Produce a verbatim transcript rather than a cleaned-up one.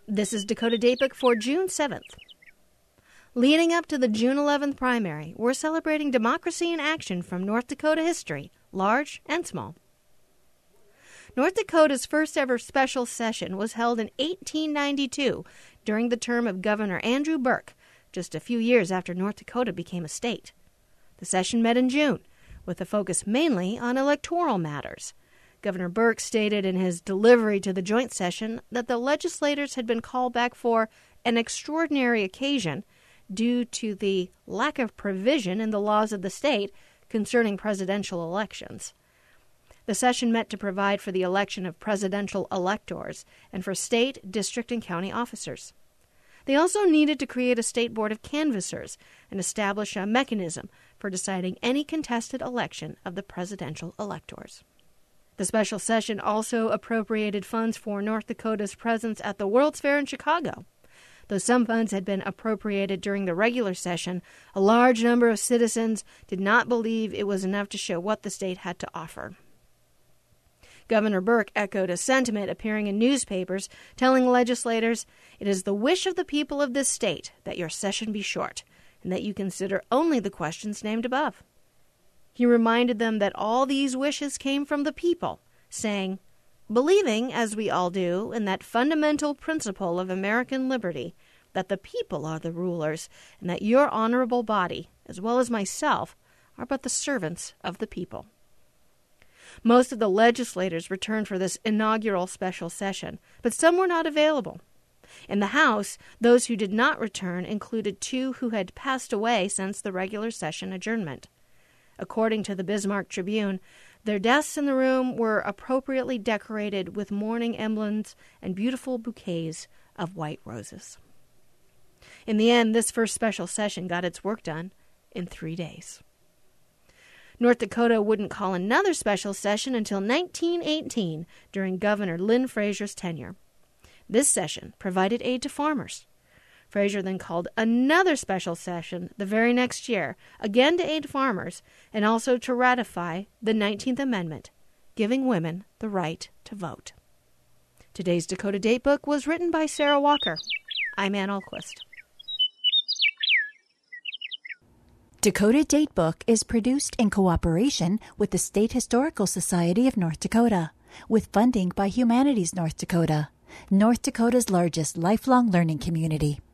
This is Dakota Datebook for June seventh. Leading up to the June eleventh primary, we're celebrating democracy in action from North Dakota history, large and small. North Dakota's first ever special session was held in eighteen ninety-two during the term of Governor Andrew Burke, just a few years after North Dakota became a state. The session met in June, with a focus mainly on electoral matters. Governor Burke stated in his delivery to the joint session that the legislators had been called back for an extraordinary occasion due to the lack of provision in the laws of the state concerning presidential elections. The session met to provide for the election of presidential electors and for state, district, and county officers. They also needed to create a state board of canvassers and establish a mechanism for deciding any contested election of the presidential electors. The special session also appropriated funds for North Dakota's presence at the World's Fair in Chicago. Though some funds had been appropriated during the regular session, a large number of citizens did not believe it was enough to show what the state had to offer. Governor Burke echoed a sentiment appearing in newspapers telling legislators, "It is the wish of the people of this state that your session be short, and that you consider only the questions named above." He reminded them that all these wishes came from the people, saying, "Believing, as we all do, in that fundamental principle of American liberty, that the people are the rulers, and that your honorable body, as well as myself, are but the servants of the people." Most of the legislators returned for this inaugural special session, but some were not available. In the House, those who did not return included two who had passed away since the regular session adjournment. According to the Bismarck Tribune, their deaths in the room were appropriately decorated with mourning emblems and beautiful bouquets of white roses. In the end, this first special session got its work done in three days. North Dakota wouldn't call another special session until nineteen eighteen, during Governor Lynn Fraser's tenure. This session provided aid to farmers. Fraser then called another special session the very next year, again to aid farmers, and also to ratify the nineteenth Amendment, giving women the right to vote. Today's Dakota Datebook was written by Sarah Walker. I'm Ann Ahlquist. Dakota Datebook is produced in cooperation with the State Historical Society of North Dakota, with funding by Humanities North Dakota, North Dakota's largest lifelong learning community.